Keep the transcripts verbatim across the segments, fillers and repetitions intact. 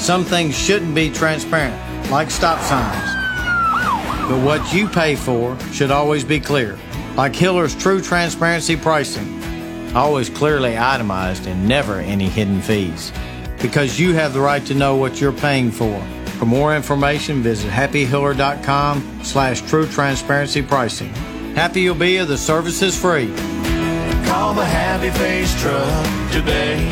some things shouldn't be transparent, like stop signs. But what you pay for should always be clear, like Hiller's true transparency pricing. Always clearly itemized and never any hidden fees. Because you have the right to know what you're paying for. For more information, visit happyhiller.com slash true transparency pricing. Happy you'll be, the service is free. Call the Happy Face Truck today.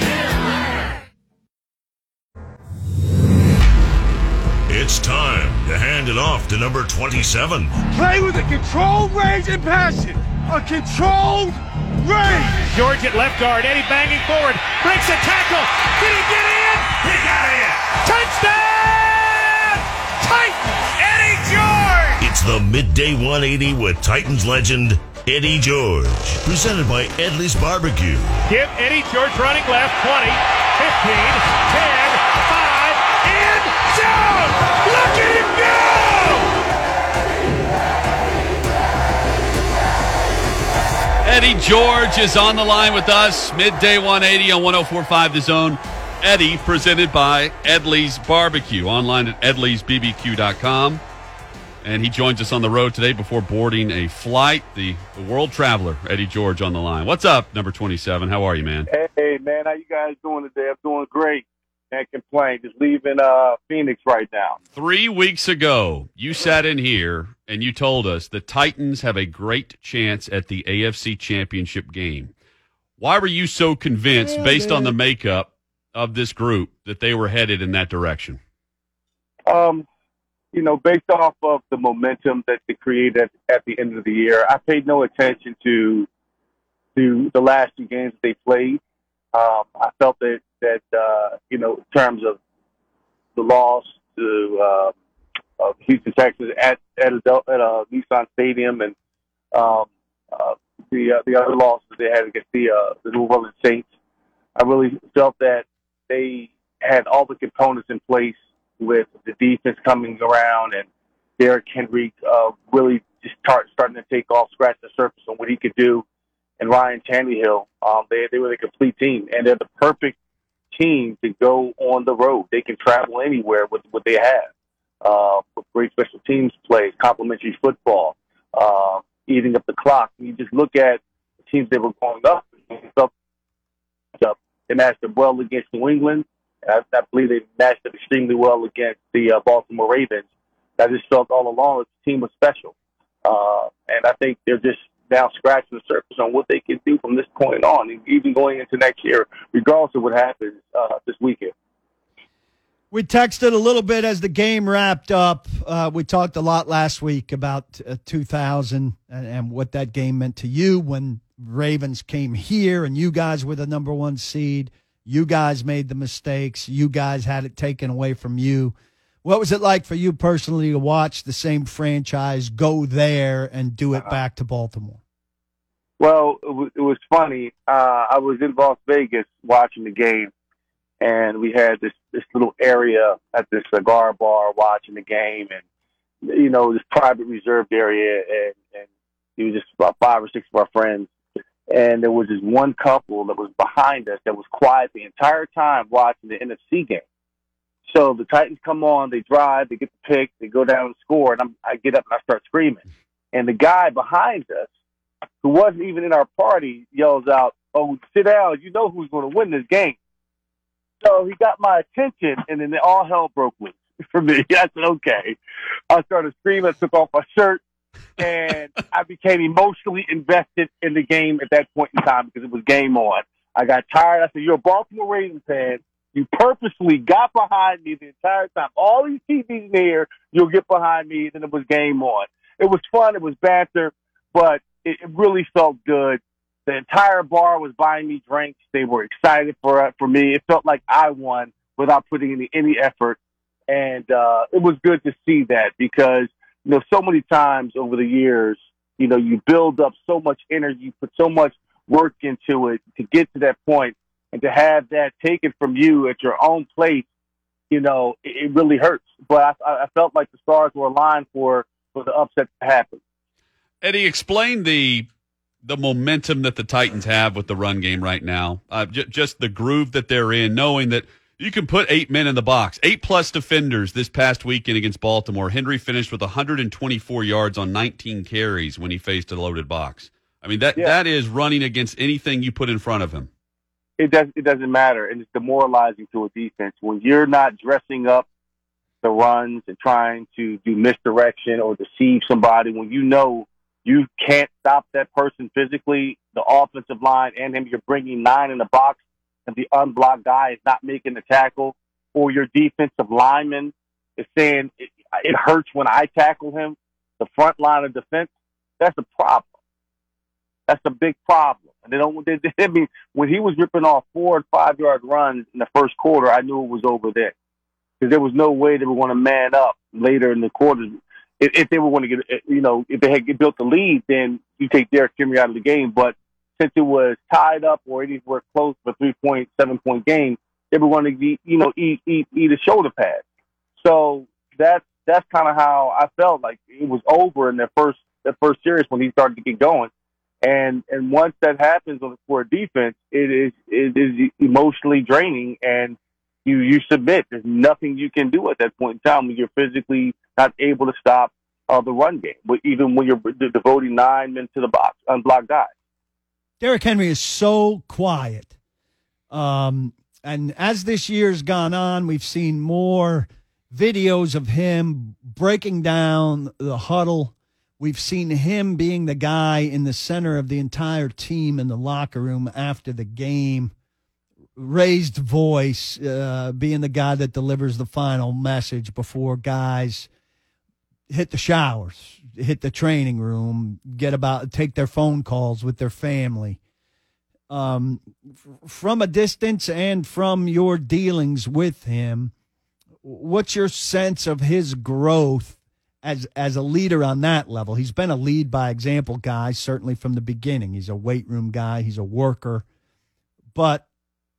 It's time to hand it off to number twenty-seven. Play with a controlled range and passion. A controlled range. George at left guard. Eddie banging forward. Breaks a tackle. Did he get in? He got in. Touchdown! Titans! Eddie George! It's the Midday one eighty with Titans legend Eddie George. Presented by Edley's Barbecue. Give Eddie George running left. twenty, fifteen, ten, five, and zone! Look at him go! Eddie George is on the line with us. Midday one eighty on one oh four point five The Zone. Eddie, presented by Edley's Barbecue. Online at edleys b b q dot com. And he joins us on the road today before boarding a flight. The, the world traveler, Eddie George, on the line. What's up, number twenty-seven? How are you, man? Hey, man. How you guys doing today? I'm doing great. Can't complain. Just leaving uh, Phoenix right now. Three weeks ago, you sat in here and you told us the Titans have a great chance at the A F C Championship game. Why were you so convinced, based on the makeup of this group, that they were headed in that direction? Um, you know, based off of the momentum that they created at, at the end of the year, I paid no attention to to the last two games that they played. Um, I felt that, that uh, you know, in terms of the loss to uh, uh, Houston Texans at at, a, at a Nissan Stadium, and um, uh, the uh, the other losses they had against the uh, the New Orleans Saints, I really felt that they had all the components in place with the defense coming around and Derrick Henry uh, really just start, starting to take off, scratch the surface on what he could do, and Ryan Tannehill. Um, they they were the complete team, and they're the perfect team to go on the road. They can travel anywhere with what they have. Uh, with great special teams plays, complimentary football, uh, eating up the clock. You just look at the teams they were going up against. They matched up well against New England. I, I believe they matched up extremely well against the uh, Baltimore Ravens. I just felt all along that the team was special. Uh, and I think they're just now scratching the surface on what they can do from this point on, even going into next year, regardless of what happens uh, this weekend. We texted a little bit as the game wrapped up. Uh, we talked a lot last week about uh, two thousand and, and what that game meant to you when Ravens came here and you guys were the number one seed. You guys made the mistakes. You guys had it taken away from you. What was it like for you personally to watch the same franchise go there and do it back to Baltimore? Well, it was, it was funny. Uh, I was in Las Vegas watching the game, and we had this, this little area at this cigar bar watching the game, and, you know, this private reserved area, and, and it was just about five or six of our friends. And there was this one couple that was behind us that was quiet the entire time watching the N F C game. So the Titans come on, they drive, they get the pick, they go down and score, and I'm, I get up and I start screaming. And the guy behind us, who wasn't even in our party, yells out, "Oh, sit down, you know who's going to win this game." So he got my attention, and then all hell broke loose for me. I said, okay. I started screaming, I took off my shirt, and I became emotionally invested in the game at that point in time because it was game on. I got tired. I said, "You're a Baltimore Ravens fan. You purposely got behind me the entire time. All these T Vs in here, you'll get behind me." And then it was game on. It was fun. It was banter, but it, it really felt good. The entire bar was buying me drinks. They were excited for for me. It felt like I won without putting in any effort. And uh, it was good to see that because, you know, so many times over the years, you know, you build up so much energy, you put so much work into it to get to that point, and to have that taken from you at your own place, you know, it, it really hurts. But I, I felt like the stars were aligned for, for the upset to happen. Eddie, explain the the momentum that the Titans have with the run game right now. Uh, j- just the groove that they're in, knowing that You can put eight men in the box. Eight-plus defenders this past weekend against Baltimore. Henry finished with one hundred twenty-four yards on nineteen carries when he faced a loaded box. I mean, that Yeah. that is running against anything you put in front of him. It does. It doesn't matter, and it's demoralizing to a defense when you're not dressing up the runs and trying to do misdirection or deceive somebody. When you know you can't stop that person physically, the offensive line and him, you're bringing nine in the box, and the unblocked guy is not making the tackle, or your defensive lineman is saying it, it hurts when I tackle him. The front line of defense, that's a problem. That's a big problem. And they don't. They, they, I mean, when he was ripping off four and five yard runs in the first quarter, I knew it was over there because there was no way they were going to man up later in the quarter. If, if they were going to get, you know, if they had built the lead, then you take Derrick Henry out of the game. But since it was tied up or anywhere close for a three point, seven point game, they were going to, eat, you know, eat eat eat a shoulder pad. So that's that's kind of how I felt like it was over in their first their first series when he started to get going. And and once that happens for a defense, it is it is emotionally draining, and you you submit. There's nothing you can do at that point in time when you're physically not able to stop uh, the run game. But even when you're devoting nine men to the box, unblocked guys. Derrick Henry is so quiet, um, and as this year's gone on, we've seen more videos of him breaking down the huddle. We've seen him being the guy in the center of the entire team in the locker room after the game, raised voice, uh, being the guy that delivers the final message before guys hit the showers, hit the training room, get about, take their phone calls with their family. Um, f- from a distance and from your dealings with him, what's your sense of his growth as as a leader on that level? He's been a lead by example guy, certainly from the beginning. He's a weight room guy. He's a worker. But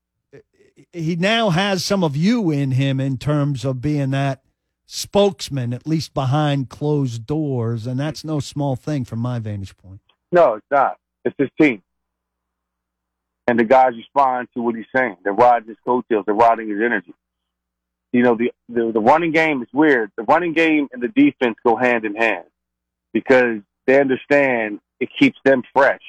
he now has some of you in him in terms of being that spokesman, at least behind closed doors, and that's no small thing from my vantage point. No, it's not. It's his team. And the guys respond to what he's saying. They're riding his coattails. They're riding his energy. You know, the, the the running game is weird. The running game and the defense go hand in hand because they understand it keeps them fresh,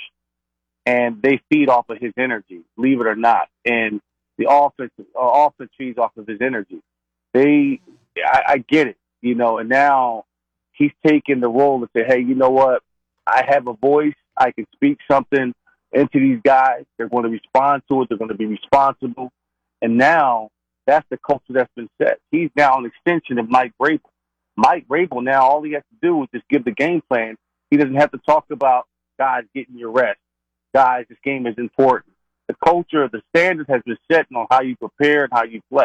and they feed off of his energy, believe it or not. And the offense, uh, offense feeds off of his energy. They, I, I get it, you know. And now he's taking the role to say, hey, you know what? I have a voice. I can speak something into these guys. They're going to respond to it. They're going to be responsible. And now that's the culture that's been set. He's now an extension of Mike Vrabel. Mike Vrabel now, all he has to do is just give the game plan. He doesn't have to talk about guys getting your rest. Guys, this game is important. The culture, the standard has been set on how you prepare and how you play.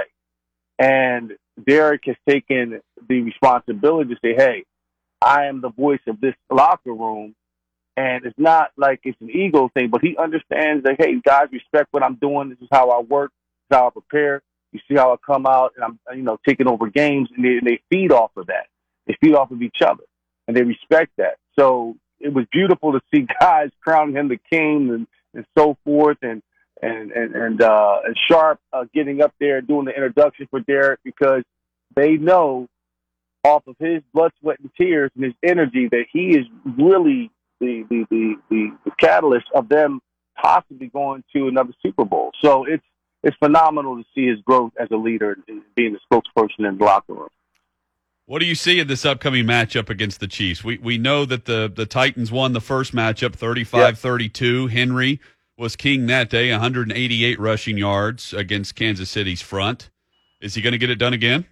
And Derrick has taken the responsibility to say, hey, I am the voice of this locker room. And it's not like it's an ego thing, but he understands that, hey, guys, respect what I'm doing. This is how I work. This is how I prepare. You see how I come out and I'm, you know, taking over games, and they, and they feed off of that. They feed off of each other, and they respect that. So it was beautiful to see guys crowning him the king and, and so forth, and and and and, uh, and Sharp uh, getting up there and doing the introduction for Derrick because they know off of his blood, sweat, and tears and his energy that he is really the the the, the, the catalyst of them possibly going to another Super Bowl. So it's It's phenomenal to see his growth as a leader and being the spokesperson in the locker room. What do you see in this upcoming matchup against the Chiefs? We we know that the, the Titans won the first matchup thirty-five thirty-two. Yep. Henry was king that day, one hundred eighty-eight rushing yards against Kansas City's front. Is he going to get it done again?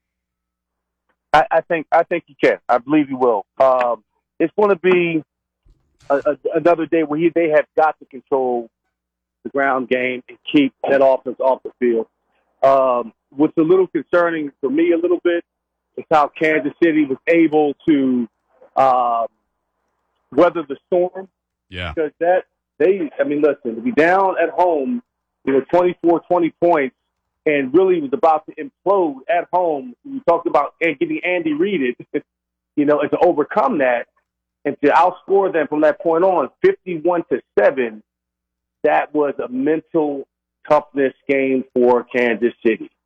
I, I think I think he can. I believe he will. Um, it's going to be a, a, another day where he, they have got to control the ground game and keep that offense off the field. Um, what's a little concerning for me a little bit is how Kansas City was able to uh, weather the storm. Yeah. Because that, they, I mean, listen, to be down at home, you know, twenty-four, twenty points, and really was about to implode at home. We talked about getting Andy Reid, you know, and to overcome that and to outscore them from that point on, fifty-one to seven. That was a mental toughness game for Kansas City.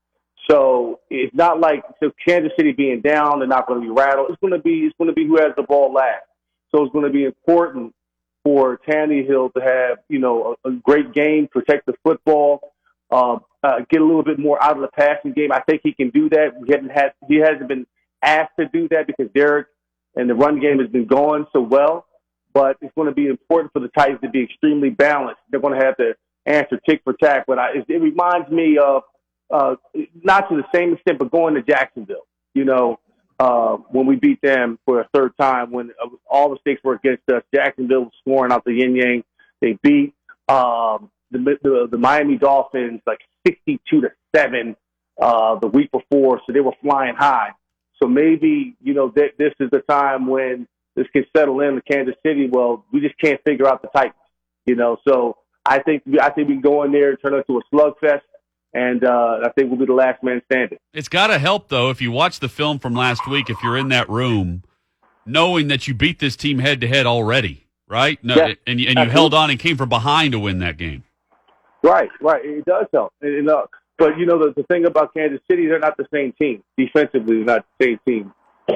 So it's not like so Kansas City being down, they're not going to be rattled. It's going to be it's going to be who has the ball last. So it's going to be important for Tannehill to have you know a, a great game, protect the football, uh, uh, get a little bit more out of the passing game. I think he can do that. We haven't had he hasn't been asked to do that because Derek and the run game has been going so well. But it's going to be important for the Titans to be extremely balanced. They're going to have to answer tick for tack. But I, it, it reminds me of, uh, not to the same extent, but going to Jacksonville, you know, uh, when we beat them for a third time, when uh, all the stakes were against us. Jacksonville was scoring out the yin-yang. They beat um, the, the, the Miami Dolphins like sixty-two to seven uh, the week before, so they were flying high. So maybe, you know, th- this is the time when this can settle in to Kansas City. Well, we just can't figure out the Titans, you know. So I think I think we can go in there and turn it into a slugfest, and uh, I think we'll be the last man standing. It's got to help, though, if you watch the film from last week, if you're in that room, knowing that you beat this team head-to-head already, right? No, Yeah, and, you, and you held on and came from behind to win that game. Right, right. It does help. And, and, uh, but, you know, the, the thing about Kansas City, they're not the same team. Defensively, they're not the same team.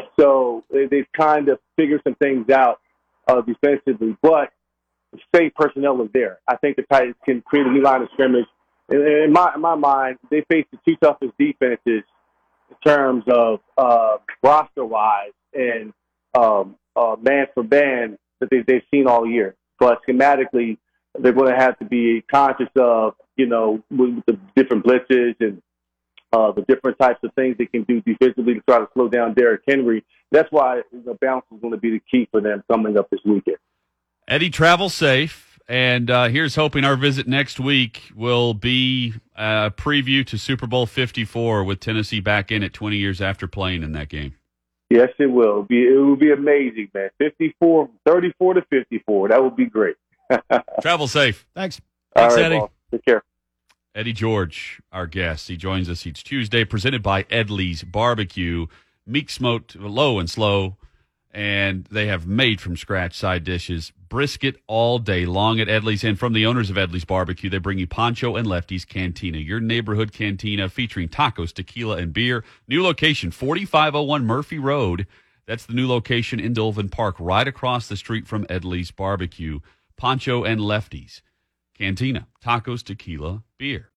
So they've kind of figured some things out uh, defensively, but the same personnel is there. I think the Titans can create a new line of scrimmage. In, in, my, in my mind, they face the two toughest defenses in terms of uh, roster-wise and um, uh, man for man that they, they've seen all year. But schematically, they're going to have to be conscious of, you know, with the different blitzes and Uh, the different types of things they can do defensively to try to slow down Derrick Henry. That's why the bounce is going to be the key for them coming up this weekend. Eddie, travel safe. And uh, here's hoping our visit next week will be a preview to Super Bowl fifty-four with Tennessee back in it twenty years after playing in that game. Yes, it will. It'll be, it will be amazing, man. fifty-four, thirty-four to fifty-four. That would be great. Travel safe. Thanks. All Thanks, right, Eddie. boss. Take care. Eddie George, our guest. He joins us each Tuesday, presented by Edley's Barbecue. Meat smoked low and slow, and they have made from scratch side dishes. Brisket all day long at Edley's. And from the owners of Edley's Barbecue, they bring you Pancho and Lefty's Cantina, your neighborhood cantina featuring tacos, tequila, and beer. New location, forty-five oh one Murphy Road. That's the new location in Dulvin Park, right across the street from Edley's Barbecue. Pancho and Lefty's Cantina, tacos, tequila, beer.